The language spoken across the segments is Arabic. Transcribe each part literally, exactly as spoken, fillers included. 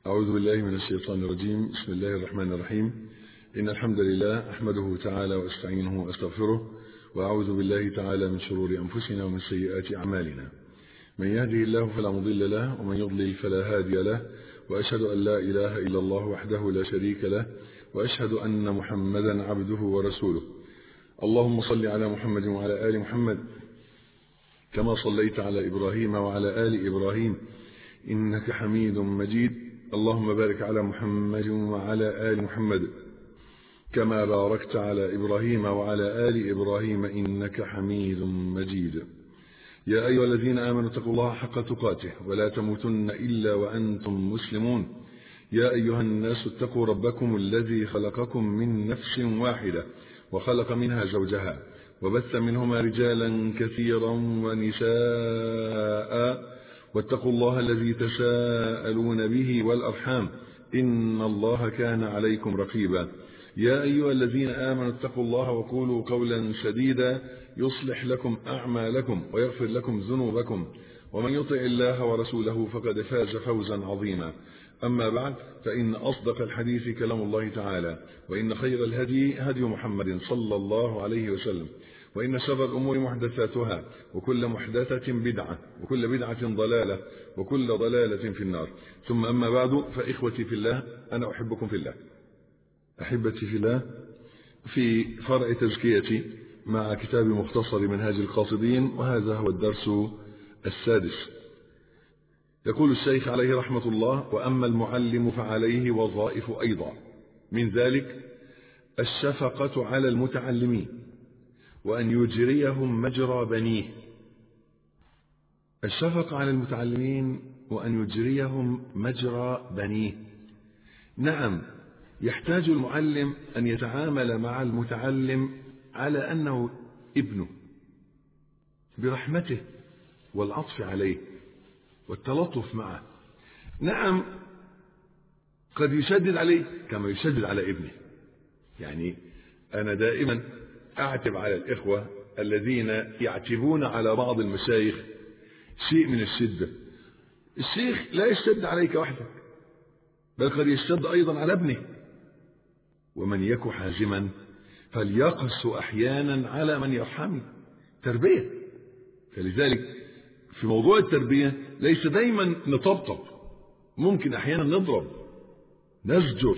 أعوذ بالله من الشيطان الرجيم. بسم الله الرحمن الرحيم. إن الحمد لله أحمده تعالى وأستعينه وأستغفره، وأعوذ بالله تعالى من شرور أنفسنا ومن سيئات أعمالنا. من يهده الله فلا مضل له، ومن يضلل فلا هادي له، وأشهد أن لا إله إلا الله وحده لا شريك له، وأشهد أن محمدا عبده ورسوله. اللهم صل على محمد وعلى آل محمد كما صليت على إبراهيم وعلى آل إبراهيم إنك حميد مجيد. اللهم بارك على محمد وعلى آل محمد كما باركت على إبراهيم وعلى آل إبراهيم إنك حميد مجيد. يا أيها الذين آمنوا اتقوا الله حق تقاته ولا تموتن إلا وأنتم مسلمون. يا أيها الناس اتقوا ربكم الذي خلقكم من نفس واحدة وخلق منها زوجها وبث منهما رجالا كثيرا ونساء، واتقوا الله الذي تساءلون به والأرحام إن الله كان عليكم رقيبا. يا أيها الذين آمنوا اتقوا الله وقولوا قولا سديدا يصلح لكم أعمالكم ويغفر لكم ذنوبكم، ومن يطع الله ورسوله فقد فاز فوزا عظيما. أما بعد، فإن أصدق الحديث كلام الله تعالى، وإن خير الهدي هدي محمد صلى الله عليه وسلم، وإن شر الأمور محدثاتها، وكل محدثة بدعة، وكل بدعة ضلالة، وكل ضلالة في النار. ثم أما بعد، فإخوتي في الله، أنا أحبكم في الله. أحبتي في الله، في فرع تزكيتي مع كتاب مختصر منهاج القاصدين، وهذا هو الدرس السادس. يقول الشيخ عليه رحمة الله: وأما المعلم فعليه وظائف أيضا، من ذلك الشفقة على المتعلمين، وأن يجريهم مجرى بنيه. الشفقة على المتعلمين وأن يجريهم مجرى بنيه. نعم، يحتاج المعلم أن يتعامل مع المتعلم على أنه ابنه، برحمته والعطف عليه والتلطف معه. نعم، قد يشدد عليه كما يشدد على ابنه. يعني أنا دائما أعتب على الإخوة الذين يعتبون على بعض المشايخ شيء من الشدة. الشيخ لا يشتد عليك وحدك، بل قد يشتد أيضا على ابنه. ومن يك حازما فليقص أحيانا على من يرحمه. تربية. فلذلك في موضوع التربية ليس دايما نطبطب، ممكن أحيانا نضرب، نزجر،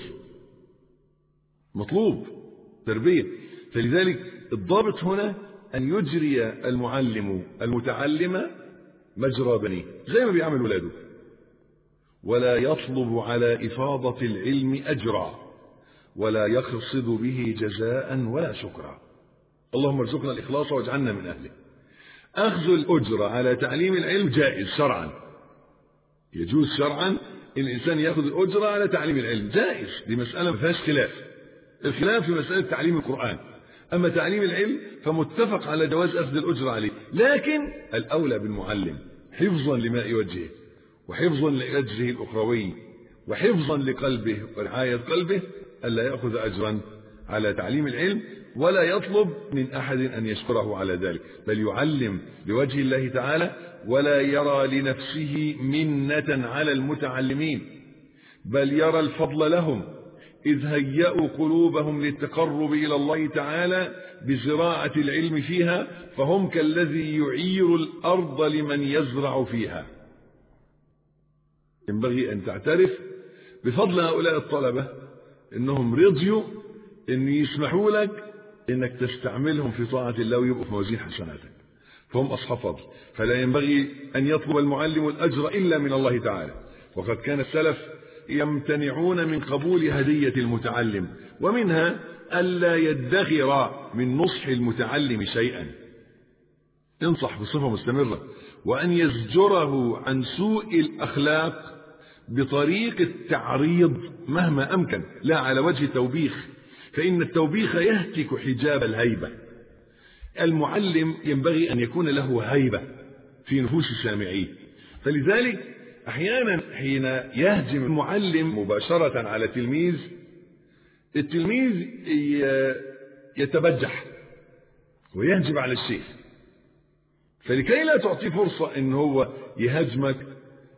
مطلوب تربية. فلذلك الضابط هنا أن يجري المعلم المتعلم مجرى بنيه زي ما بيعمل ولاده، ولا يطلب على إفاضة العلم أجرا، ولا يقصد به جزاء ولا شكرا. اللهم ارزقنا الإخلاص واجعلنا من أهله. أخذ الأجرة على تعليم العلم جائز شرعا، يجوز شرعا إن الإنسان يأخذ الأجرة على تعليم العلم، جائز. دي مسألة ما فيهاش خلاف. الخلاف في مسألة تعليم القرآن. أما تعليم العلم فمتفق على جواز أخذ الأجرة عليه، لكن الأولى بالمعلم حفظا لماء وجهه، وحفظا لأجره الأخروي، وحفظا لقلبه ورعاية قلبه، ألا يأخذ أجرا على تعليم العلم، ولا يطلب من أحد أن يشكره على ذلك، بل يعلم لوجه الله تعالى، ولا يرى لنفسه منة على المتعلمين، بل يرى الفضل لهم، إذ هيأوا قلوبهم للتقرب إلى الله تعالى بزراعة العلم فيها، فهم كالذي يعير الأرض لمن يزرع فيها. ينبغي أن تعترف بفضل هؤلاء الطلبة إنهم رضيوا إن يسمحوا لك إنك تستعملهم في طاعة الله ويبقوا في موازين حسناتك، فهم أصحاب فضل. فلا ينبغي أن يطلب المعلم الأجر إلا من الله تعالى. وقد كان السلف يمتنعون من قبول هدية المتعلم، ومنها ألا يدخر من نصح المتعلم شيئا، ينصح بصفة مستمرة، وأن يزجره عن سوء الأخلاق بطريق التعريض مهما أمكن، لا على وجه توبيخ، فإن التوبيخ يهتك حجاب الهيبة. المعلم ينبغي أن يكون له هيبة في نفوس السامعين. فلذلك أحيانا حين يهجم المعلم مباشرة على تلميذ، التلميذ يتبجح ويهجم على الشيخ، فلكي لا تعطي فرصة إن هو يهاجمك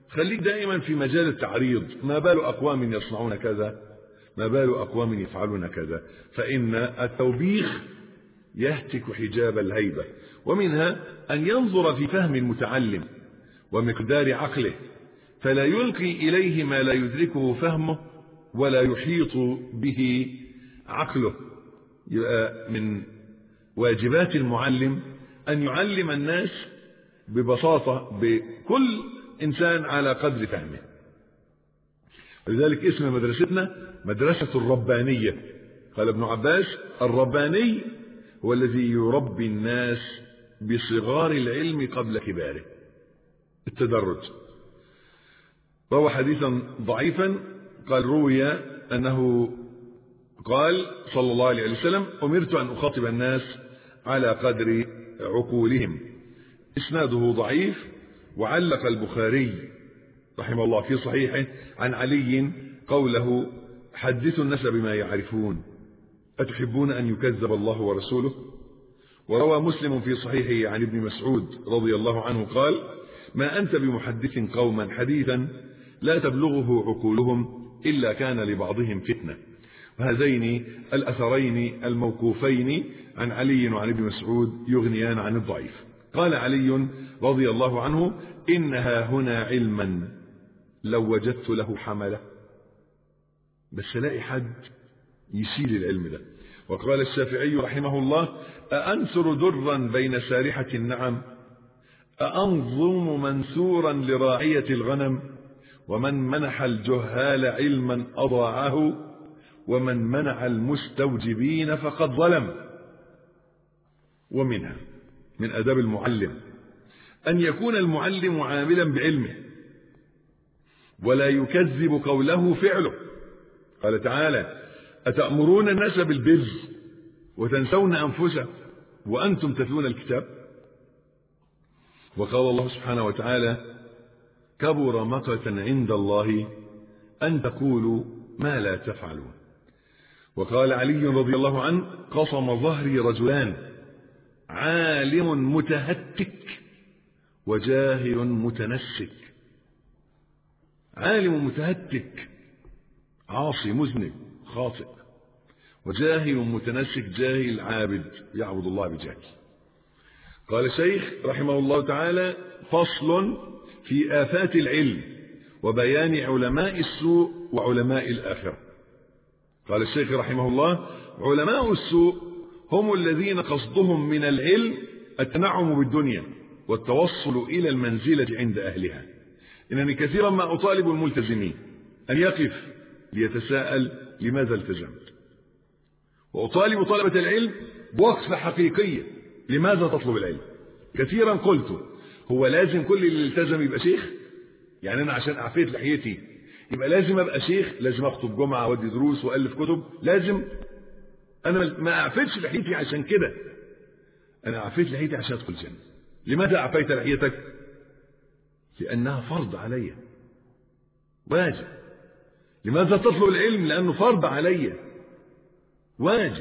خليك دائما في مجال التعريض، ما بال أقوام يصنعون كذا، ما بال أقوام يفعلون كذا، فإن التوبيخ يهتك حجاب الهيبة. ومنها أن ينظر في فهم المتعلم ومقدار عقله، فلا يلقي إليه ما لا يدركه فهمه ولا يحيط به عقله. يبقى من واجبات المعلم أن يعلم الناس ببساطة، بكل إنسان على قدر فهمه. لذلك اسم مدرستنا مدرسة الربانية. قال ابن عباس: الرباني هو الذي يربي الناس بصغار العلم قبل كباره. التدرج. روى حديثا ضعيفا، قال روي أنه قال صلى الله عليه وسلم: أمرت أن أخاطب الناس على قدر عقولهم. إسناده ضعيف. وعلق البخاري رحمه الله في صحيحه عن علي قوله: حدثوا الناس بما يعرفون، أتحبون أن يكذب الله ورسوله؟ وروى مسلم في صحيحه عن ابن مسعود رضي الله عنه قال: ما أنت بمحدث قوما حديثا لا تبلغه عقولهم إلا كان لبعضهم فتنة. وهذين الأثرين الموقوفين عن علي وعن ابن مسعود يغنيان عن الضعيف. قال علي رضي الله عنه: إنها هنا علما لو وجدت له حملة. بس لاقي حد يشيل العلم ده. وقال الشافعي رحمه الله: أأنثر درا بين سارحة النعم، أأنظم منثورا لراعية الغنم، ومن منح الجهال علما أضاعه، ومن منع المستوجبين فقد ظلم. ومنها من أداب المعلم أن يكون المعلم عاملا بعلمه ولا يكذب قوله فعله. قال تعالى: أتأمرون الناس بالبر وتنسون أنفسكم وأنتم تتلون الكتاب. وقال الله سبحانه وتعالى: كبر مقتا عند الله أن تقولوا ما لا تفعلون. وقال علي رضي الله عنه: قصم ظهري رجلان، عالم متهتك وجاهل متنسك. عالم متهتك عاصي مذنب خاطئ، وجاهل متنسك جاهل عابد يعبد الله بجهل. قال الشيخ رحمه الله تعالى: فصل في آفات العلم وبيان علماء السوء وعلماء الآخرة. قال الشيخ رحمه الله: علماء السوء هم الذين قصدهم من العلم التنعم بالدنيا والتوصل إلى المنزلة عند أهلها. إنني كثيرا ما أطالب الملتزمين أن يقف ليتساءل لماذا التزمت، وأطالب طلبة العلم بوقفة حقيقية لماذا تطلب العلم. كثيرا قلت: هو لازم كل اللي التزم يبقى شيخ؟ يعني أنا عشان أعفيت لحيتي يبقى لازم أبقى شيخ؟ لازم أخطب جمعة وأدي دروس وألف كتب؟ لازم؟ أنا ما أعفيتش لحيتي عشان كده، أنا أعفيت لحيتي عشان أدخل الجنة. لماذا أعفيت لحيتك؟ لأنها فرض علي، واجب. لماذا تطلب العلم؟ لأنه فرض علي، واجب.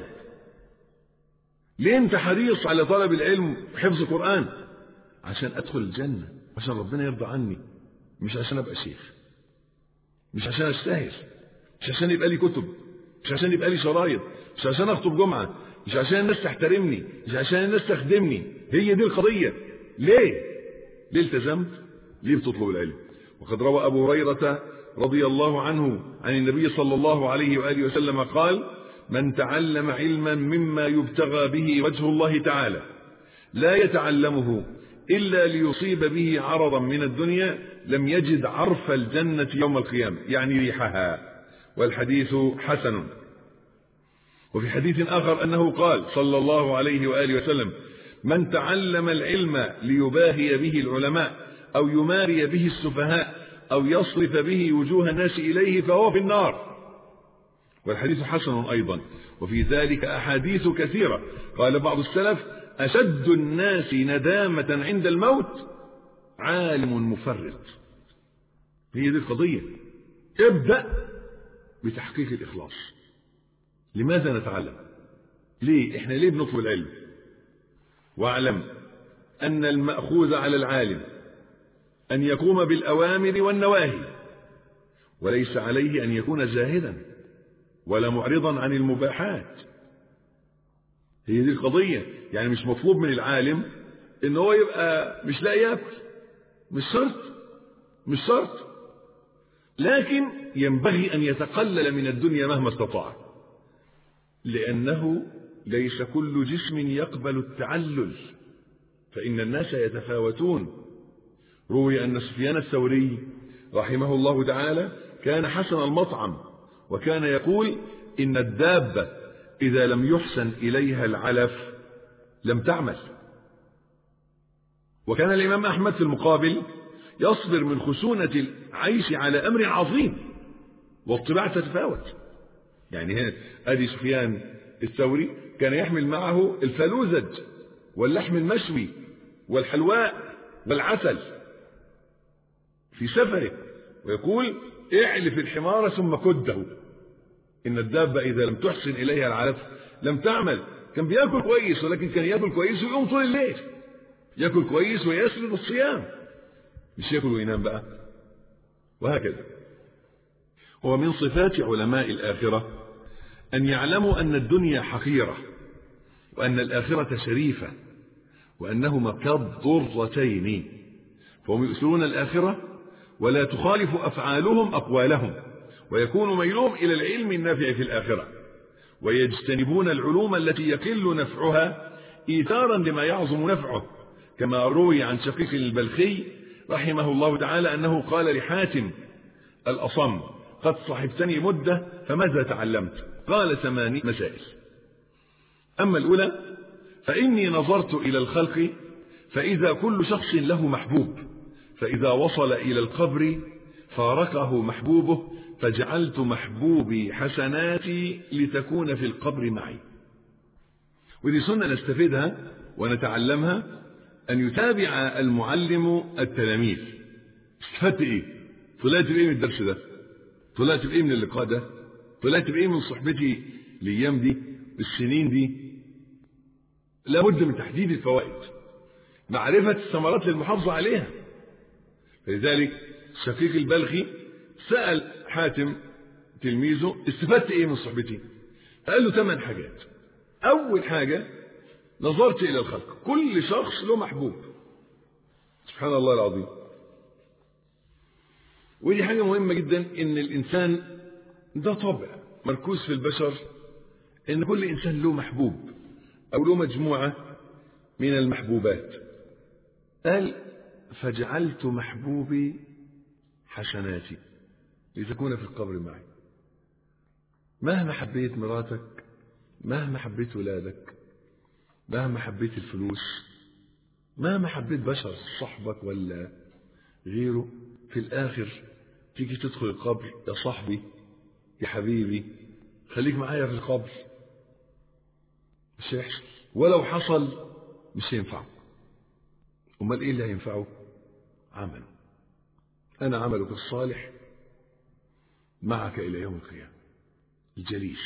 ليه أنت حريص على طلب العلم وحفظ القرآن؟ عشان أدخل الجنة، عشان ربنا يرضى عني، مش عشان أبقى شيخ، مش عشان أشتهر، مش عشان يبقى لي كتب، مش عشان يبقى لي شرايط، مش عشان أخطب جمعة، مش عشان الناس تحترمني، مش عشان الناس تخدمني. هي دي القضية. ليه؟ ليه التزمت؟ ليه بتطلب العلم؟ وقد روى أبو هريرة رضي الله عنه عن النبي صلى الله عليه وآله وسلم قال: من تعلم علما مما يبتغى به وجه الله تعالى لا يتعلمه إلا ليصيب به عرضا من الدنيا لم يجد عرف الجنة يوم القيامة، يعني ريحها. والحديث حسن. وفي حديث آخر أنه قال صلى الله عليه وآله وسلم: من تعلم العلم ليباهي به العلماء أو يماري به السفهاء أو يصرف به وجوه الناس إليه فهو في النار. والحديث حسن أيضا. وفي ذلك أحاديث كثيرة. قال بعض السلف: أشد الناس ندامة عند الموت عالم مفرط. هي دي القضية. ابدأ بتحقيق الإخلاص. لماذا نتعلم؟ ليه؟ إحنا ليه بنطلب العلم؟ واعلم أن المأخوذ على العالم أن يقوم بالأوامر والنواهي، وليس عليه أن يكون زاهدا ولا معرضا عن المباحات. هي دي القضية. يعني مش مطلوب من العالم إن هو يبقى مش لاقي ياكل، مش شرط، مش شرط، لكن ينبغي أن يتقلل من الدنيا مهما استطاع، لأنه ليس كل جسم يقبل التعلل، فإن الناس يتفاوتون. روي أن سفيان الثوري رحمه الله تعالى كان حسن المطعم، وكان يقول إن الدابة إذا لم يحسن إليها العلف لم تعمل. وكان الإمام أحمد في المقابل يصبر من خشونة العيش على أمر عظيم، والطباع تتفاوت. يعني هنا أدي سفيان الثوري كان يحمل معه الفلوزج واللحم المشوي والحلواء والعسل في سفره، ويقول اعلف الحمار ثم كده، إن الدابة إذا لم تحسن إليها العلف لم تعمل. كان بيأكل كويس، ولكن كان يأكل كويس ويقوم طول الليل، يأكل كويس ويسرد الصيام، مش يأكل وينام بقى. وهكذا. هو من صفات علماء الآخرة أن يعلموا أن الدنيا حقيرة، وأن الآخرة شريفة، وأنهما كالضرتين، فهم يؤثرون الآخرة ولا تخالف أفعالهم أقوالهم، ويكون ميلهم إلى العلم النافع في الآخرة، ويجتنبون العلوم التي يقل نفعها إيثارا لما يعظم نفعه، كما روي عن شقيق البلخي رحمه الله تعالى أنه قال لحاتم الأصم: قد صحبتني مدة فماذا تعلمت؟ قال: ثماني مسائل. أما الأولى: فإني نظرت إلى الخلق فإذا كل شخص له محبوب، فإذا وصل إلى القبر فارقه محبوبه، فجعلت محبوبي حسناتي لتكون في القبر معي. ودي سنة نستفيدها ونتعلمها، أن يتابع المعلم التلاميذ. استفدت إيه؟ طلعت بإيه من الدرس ده؟ طلعت بإيه من اللقاء ده؟ طلعت بإيه من صحبتي الأيام دي السنين دي؟ لابد من تحديد الفوائد، معرفة الثمرات للمحافظة عليها. فلذلك شقيق البلخي سأل حاتم تلميذه: استفدت إيه من صحبتي؟ قال له ثمان حاجات. أول حاجة: نظرت إلى الخلق، كل شخص له محبوب. سبحان الله العظيم. ودي حاجة مهمة جدا، إن الإنسان ده طبع مركوز في البشر، إن كل إنسان له محبوب أو له مجموعة من المحبوبات. قال: فجعلت محبوبي حسناتي لتكون في القبر معي. مهما حبيت مراتك، مهما حبيت ولادك، مهما حبيت الفلوس، مهما حبيت بشر صاحبك ولا غيره، في الآخر تيجي تدخل القبر: يا صاحبي، يا حبيبي، خليك معايا في القبر. مش هيحصل، ولو حصل مش هينفعه. امال ايه اللي هينفعه؟ عمله. انا عملك الصالح معك الى يوم القيامه، الجليس.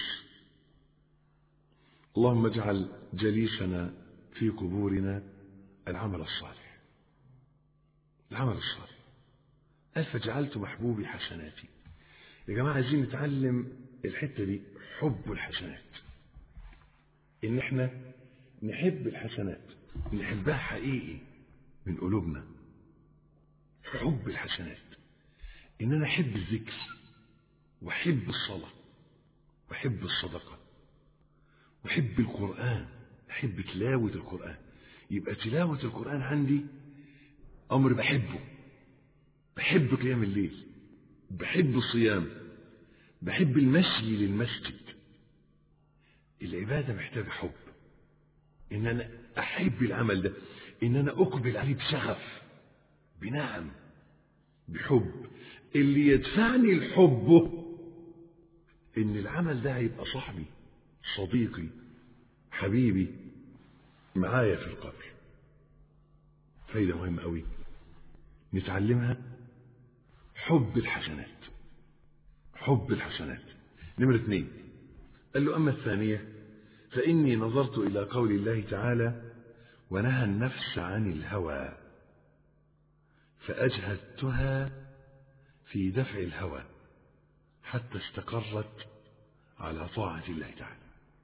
اللهم اجعل جليسنا في قبورنا العمل الصالح، العمل الصالح. قال: فجعلت محبوبي حسناتي. يا جماعه عايزين نتعلم الحته دي، حب الحسنات، ان احنا نحب الحسنات، نحبها حقيقي من قلوبنا. حب الحسنات، ان انا احب الذكر، واحب الصلاه، واحب الصدقه، واحب القران، احب تلاوه القران. يبقى تلاوه القران عندي امر بحبه، بحب قيام الليل، بحب الصيام، بحب المشي للمسجد. العباده محتاجه حب، ان انا احب العمل ده، ان انا اقبل عليه بشغف، بنعم، بحب. اللي يدفعني لحبه ان العمل ده هيبقى صاحبي، صديقي، حبيبي معايا في القبر. فايدة مهمة قوي نتعلمها، حب الحسنات، حب الحسنات. نمرة اثنين، قال له: أما الثانية فإني نظرت إلى قول الله تعالى: ونهى النفس عن الهوى فأجهدتها في دفع الهوى حتى استقرت على طاعة الله تعالى.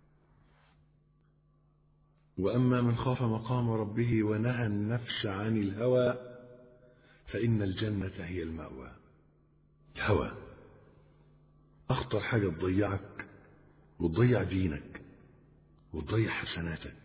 وأما من خاف مقام ربه ونهى النفس عن الهوى فإن الجنة هي المأوى. الهوى أخطر حاجة تضيعك وتضيع دينك وتضيع حسناتك،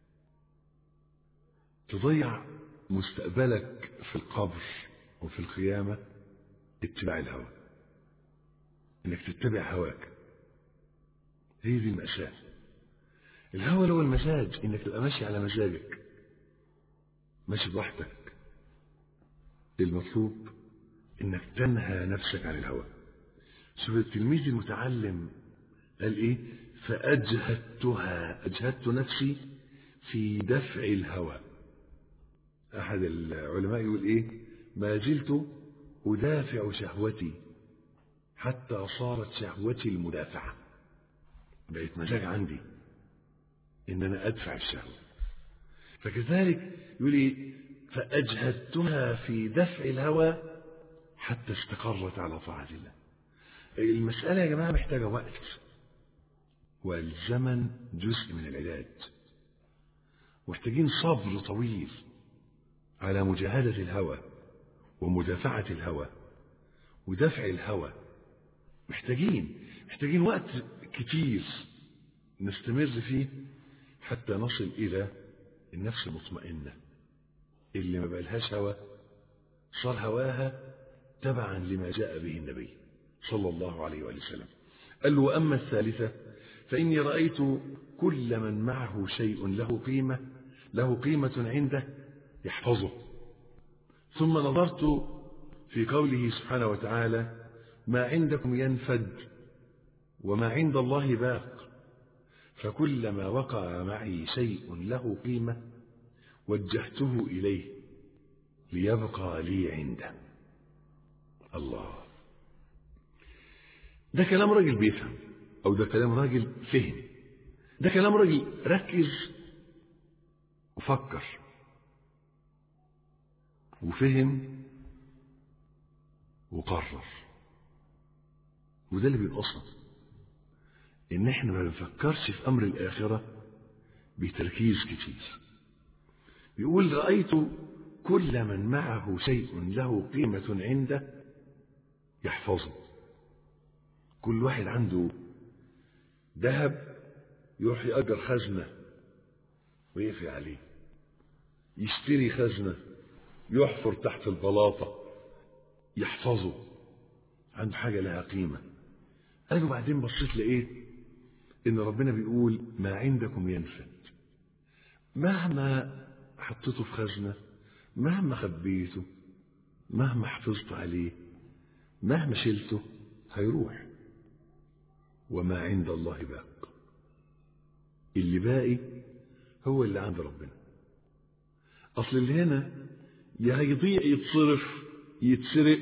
تضيع مستقبلك في القبر وفي القيامة. اتباع الهوى، انك تتبع هواك، هي دي المأساة. الهوى هو المزاج، انك تبقى ماشي على مزاجك، ماشي براحتك. المطلوب انك تنهى نفسك عن الهوى. شوف التلميذ المتعلم قال ايه؟ فأجهدتها، أجهدت نفسي في دفع الهوى. أحد العلماء يقول ايه؟ ما زلت أدافع شهوتي حتى صارت شهوتي المدافعة. بقيت مزاج عندي إن أنا أدفع الشهوة. فكذلك يقول لي فأجهدتها في دفع الهوى حتى استقرت على طاعة الله. المسألة يا جماعة محتاجة وقت، والزمن جزء من العلاج. محتاجين صبر طويل على مجاهدة الهوى ومدافعة الهوى ودفع الهوى. محتاجين محتاجين وقت كتير نستمر فيه حتى نصل إلى النفس المطمئنة اللي ما بقالهاش هوى، صار هواها تبعا لما جاء به النبي صلى الله عليه وآله وسلم. قال له وأما الثالثة فإني رأيت كل من معه شيء له قيمة له قيمة عنده يحفظه. ثم نظرت في قوله سبحانه وتعالى ما عندكم ينفد وما عند الله باق، فكلما وقع معي شيء له قيمة وجهته إليه ليبقى لي عنده. الله، ده كلام راجل بيفهم، أو ده كلام راجل فهم، ده كلام راجل ركز وفكر وفهم وقرر. وده اللي بينقصنا، ان احنا ما بنفكرش في امر الاخره بتركيز كتير. بيقول رأيت كل من معه شيء له قيمة عنده يحفظه. كل واحد عنده ذهب يروح يأجر خزنة ويقفل عليه، يشتري خزنة يحفر تحت البلاطة يحفظه، عنده حاجة لها قيمة. قالوا بعدين بصيت لقيت إن ربنا بيقول ما عندكم ينفد. مهما حطيته في خزنة، مهما خبيته، مهما حفظت عليه، مهما شلته هيروح. وما عند الله باق، اللي باقي هو اللي عند ربنا. أصل اللي هنا يا هيضيع يتصرف يتسرق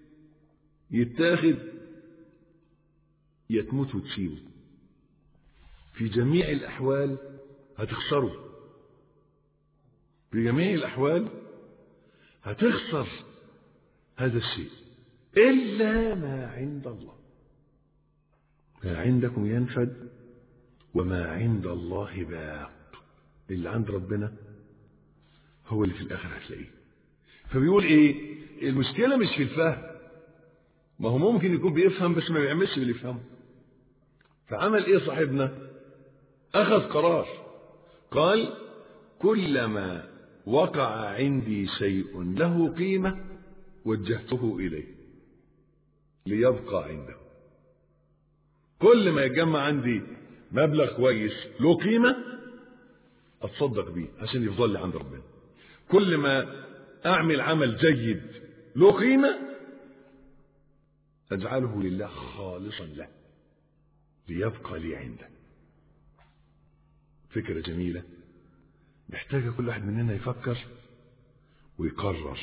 يتاخد يا تموت وتسيبه. في جميع الأحوال هتخسره، في جميع الأحوال هتخسر هذا الشيء إلا ما عند الله. ما عندكم ينفد وما عند الله باق. اللي عند ربنا هو اللي في الآخر هتلاقيه. فبيقول إيه؟ المشكلة مش في الفهم، ما هو ممكن يكون بيفهم بس ما بيعملش اللي يفهمه. فعمل إيه صاحبنا؟ أخذ قرار، قال كلما وقع عندي شيء له قيمة وجهته إليه ليبقى عنده. كل ما يتجمع عندي مبلغ كويس له قيمة أتصدق بيه عشان يفضل لي عند ربنا. كل ما أعمل عمل جيد له قيمة أجعله لله خالصا له ليبقى لي عنده. فكرة جميلة محتاجة كل واحد مننا يفكر ويقرر.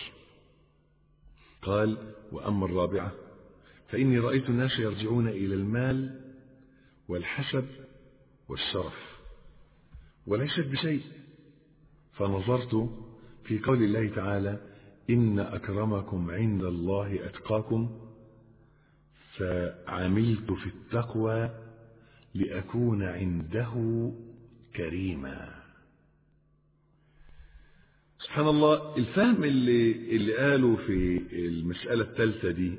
قال وأما الرابعة فإني رأيت الناس يرجعون إلى المال والحسب والشرف وليست بشيء، فنظرت في قول الله تعالى إن أكرمكم عند الله أتقاكم فعملت في التقوى لأكون عنده كريما. سبحان الله، الفهم اللي, اللي قالوا في المسألة الثالثة دي،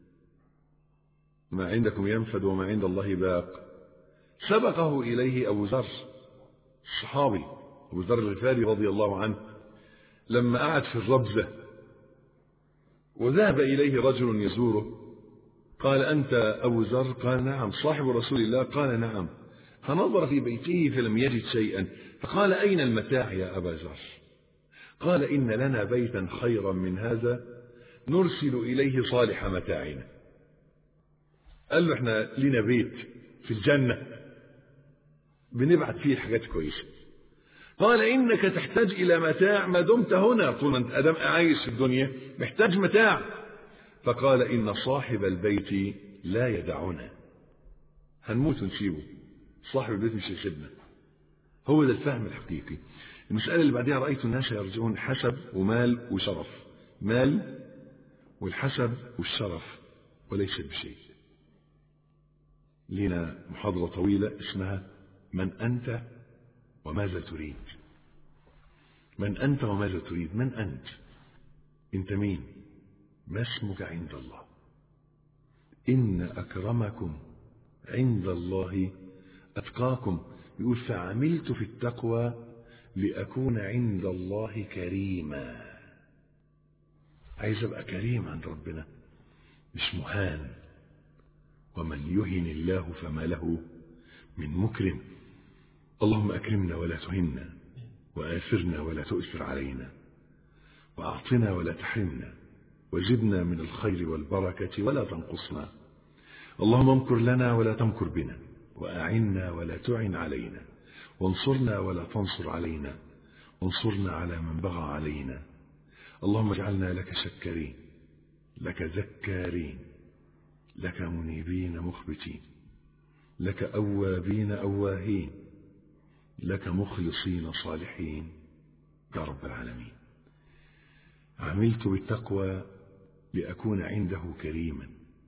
ما عندكم ينفد وما عند الله باق، سبقه إليه أبو ذر الصحابي أبو ذر الغفاري رضي الله عنه، لما قعد في الربزة وذهب إليه رجل يزوره قال: أنت أبو ذر؟ قال: نعم. صاحب رسول الله؟ قال: نعم. فنظر في بيته فلم يجد شيئا، فقال: أين المتاع يا أبا ذر؟ قال: إن لنا بيتا خيرا من هذا نرسل إليه صالح متاعنا. قال له: احنا لنا بيت في الجنة بنبعت فيه حاجات كويسة. قال: إنك تحتاج إلى متاع ما دمت هنا، طول ما أنت أدم عايش في الدنيا محتاج متاع. فقال: إن صاحب البيت لا يدعنا، هنموت ونسيبه، صاحب البيت مش يسيبنا. هو ده الفهم الحقيقي. المسألة اللي بعدها: رأيت الناس يرجعون حسب ومال وشرف، مال والحسب والشرف وليس بشيء. لنا محاضرة طويلة اسمها من أنت وماذا تريد. من أنت وماذا تريد؟ من أنت؟ أنت مين؟ ما اسمك عند الله؟ إن أكرمكم عند الله أتقاكم. يقول: فعملت في التقوى لأكون عند الله كريما. عايز أبقى كريم عند ربنا، مش مهان. ومن يهن الله فما له من مكرم. اللهم أكرمنا ولا تهنا، وآثرنا ولا تؤثر علينا، وأعطنا ولا تحرمنا، وزدنا من الخير والبركة ولا تنقصنا. اللهم امكر لنا ولا تمكر بنا، وأعنا ولا تعن علينا، وانصرنا ولا تنصر علينا، وانصرنا على من بغى علينا. اللهم اجعلنا لك شكرين، لك ذكارين، لك منيبين مخبتين، لك أوابين أواهين، لك مخلصين صالحين يا رب العالمين. عملت بالتقوى لأكون عنده كريما.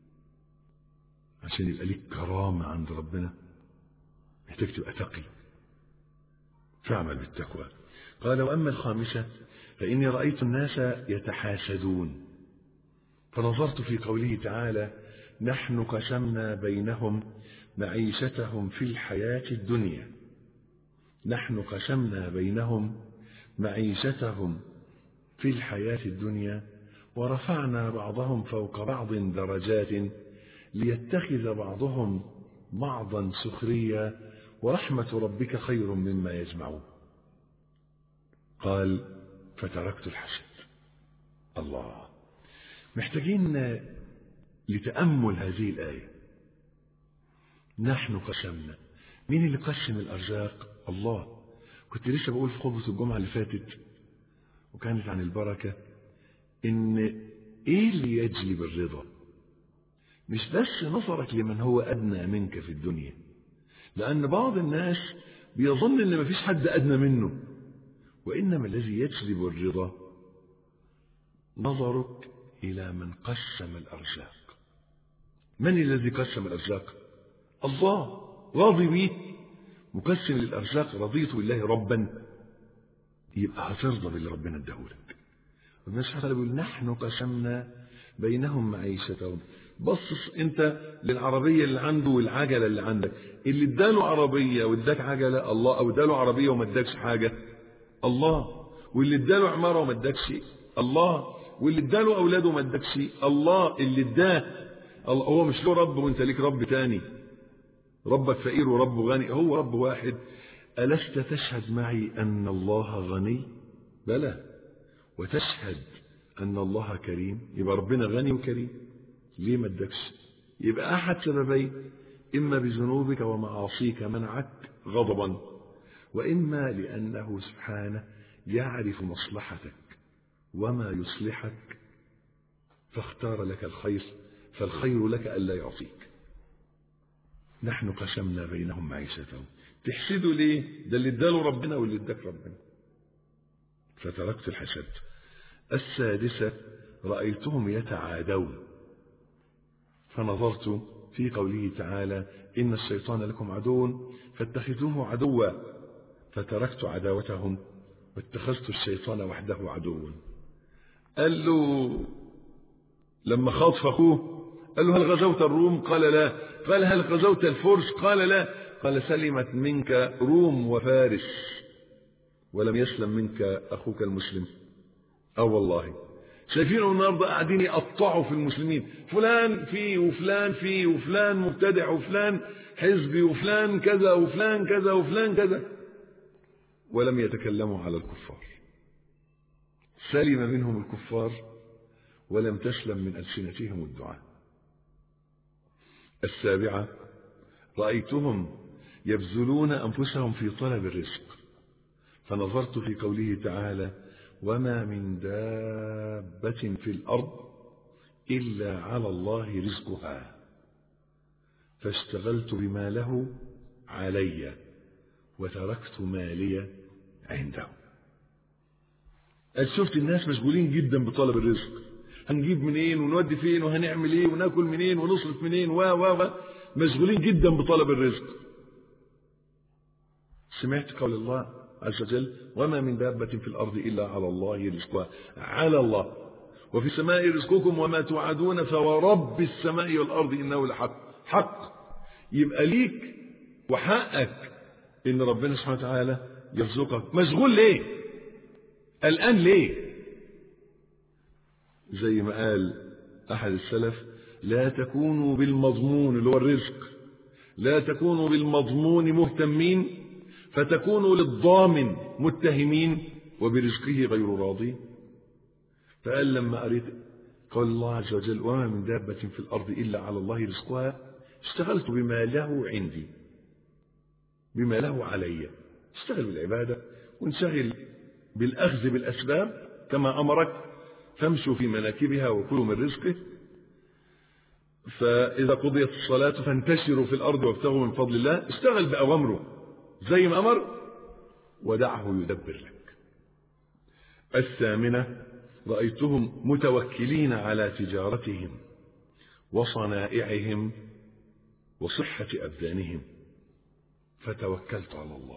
عشان يبقى لك كرامة عند ربنا محتاج تبقى تقي، فاعمل بالتقوى. قال: وأما الخامسة فإني رأيت الناس يتحاسدون، فنظرت في قوله تعالى: نحن قسمنا بينهم معيشتهم في الحياة الدنيا. نحن قسمنا بينهم معيشتهم في الحياة الدنيا ورفعنا بعضهم فوق بعض درجات ليتخذ بعضهم بعضا سخريا ورحمة ربك خير مما يجمعون. قال: فتركت الحسد. الله، محتاجين لتأمل هذه الآية. نحن قسمنا. مين اللي قسم الأرزاق؟ الله. كنت لسه بقول في خطبة الجمعة اللي فاتت وكانت عن البركة إن إيه اللي يجلب الرضا؟ مش بس نظرك لمن هو أدنى منك في الدنيا، لأن بعض الناس بيظن إن مفيش حد أدنى منه، وإنما الذي يجلب الرضا نظرك إلى من قسم الأرزاق. من الذي قسم الأرزاق؟ الله. راضي بيه، مقسم للأرزاق، رضيت بالله ربا، يبقى هترضى باللي ربنا اداهولك. والناس حتى بيقول: نحن قسمنا بينهم معيشتهم. بص انت للعربية اللي عنده والعجلة اللي عندك، اللي اداله عربية واداك عجلة الله، او اداله عربية وما اداكش حاجة الله، واللي اداله عمارة وما اداكش الله، واللي اداله اولاده وما اداكش الله. اللي اداه الله، هو مش له رب وانت ليك رب تاني، ربك فقير وربه غني، هو رب واحد. ألست تشهد معي أن الله غني؟ بلى. وتشهد أن الله كريم، يبقى ربنا غني وكريم. ليه ما ادكش؟ يبقى أحد سببين: إما بذنوبك ومعاصيك منعك غضبا، وإما لأنه سبحانه يعرف مصلحتك وما يصلحك فاختار لك الخير، فالخير لك ألا يعطيك. نحن قسمنا بينهم معيشتهم. تحسدوا ليه؟ ده اللي اداله ربنا واللي اداك ربنا. فتركت الحسد. السادسة رأيتهم يتعادون فنظرت في قوله تعالى إن الشيطان لكم عدو فاتخذوه عدوا فتركت عداوتهم واتخذت الشيطان وحده عدوا. قال له لما خاطف أخوه قال له هل غزوت الروم؟ قال لا. قال هل غزوت الفرس؟ قال لا. قال سلمت منك روم وفارس ولم يسلم منك أخوك المسلم. أو والله شايفينه النهارده قاعدين يقطعوا في المسلمين، فلان فيه وفلان فيه وفلان مبتدع وفلان حزبي وفلان كذا وفلان كذا وفلان كذا، ولم يتكلموا على الكفار. سلم منهم الكفار ولم تسلم من ألسنتهم الدعاء. السابعة رأيتهم يبذلون أنفسهم في طلب الرزق فنظرت في قوله تعالى وما من دابة في الأرض إلا على الله رزقها فاشتغلت بما له علي وتركت مالي عنده. شفت الناس مشغولين جدا بطلب الرزق، هنجيب منين ونودي فين وهنعمل ايه وناكل منين ونصرف منين و و مشغولين جدا بطلب الرزق. سمعت قول الله عز وجل وما من دابة في الأرض إلا على الله رزقها، على الله، وفي السماء رزقكم وما توعدون فورب السماء والأرض إنه لحق. حق يبقى ليك وحقك إن ربنا سبحانه وتعالى يرزقك. مشغول ليه؟ الآن ليه؟ زي ما قال أحد السلف لا تكونوا بالمضمون اللي هو الرزق، لا تكونوا بالمضمون مهتمين فتكونوا للضامن متهمين وبرزقه غير راضين. فقال لما قريت قول الله عز وجل وما من دابة في الأرض إلا على الله رزقها اشتغلت بما له عندي بما له علي. اشتغل بالعبادة وانشغل بالأخذ بالأسباب كما أمرك فامشوا في مناكبها وكلوا من رزقه. فإذا قضيت الصلاة فانتشروا في الأرض وابتغوا من فضل الله. اشتغل بأوامره زي ما أمر ودعه يدبر لك. الثامنة رأيتهم متوكلين على تجارتهم وصنائعهم وصحة أبدانهم فتوكلت على الله.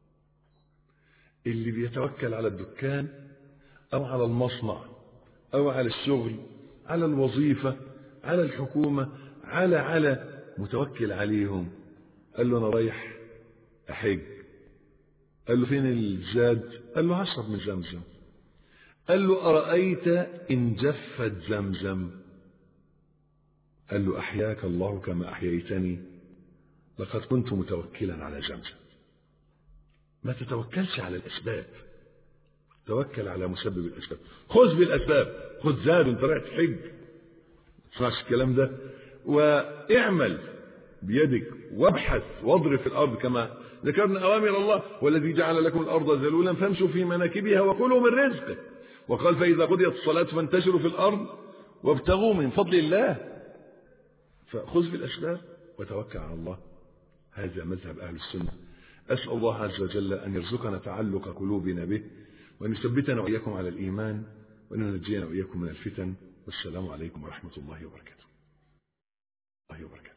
اللي بيتوكل على الدكان أو على المصنع أو على الشغل على الوظيفة على الحكومة على على متوكل عليهم. قال له أنا رايح أحج. قال له فين الزاد؟ قال له هشرب من زمزم. قال له أرأيت إن جفت زمزم؟ قال له أحياك الله كما أحييتني لقد كنت متوكلا على زمزم. ما تتوكلش على الأسباب، توكل على مسبب الأسباب. خذ بالأسباب، خذ زاد وانت رايح تحج، ما تسمعش الكلام ده. واعمل بيدك وابحث واضرب في الأرض كما ذكرنا أوامر الله والذي جعل لكم الأرض ذلولا فامشوا في مناكبها وكلوا من رزقه. وقال فإذا قضيت الصلاة فانتشروا في الأرض وابتغوا من فضل الله. فخذ بالأسباب وتوكل على الله. هذا مذهب أهل السنة. أسأل الله عز وجل أن يرزقنا تعلق قلوبنا به وأن يثبتنا وإياكم على الإيمان وأن ينجينا وإياكم من الفتن. والسلام عليكم ورحمة الله وبركاته. الله وبركاته.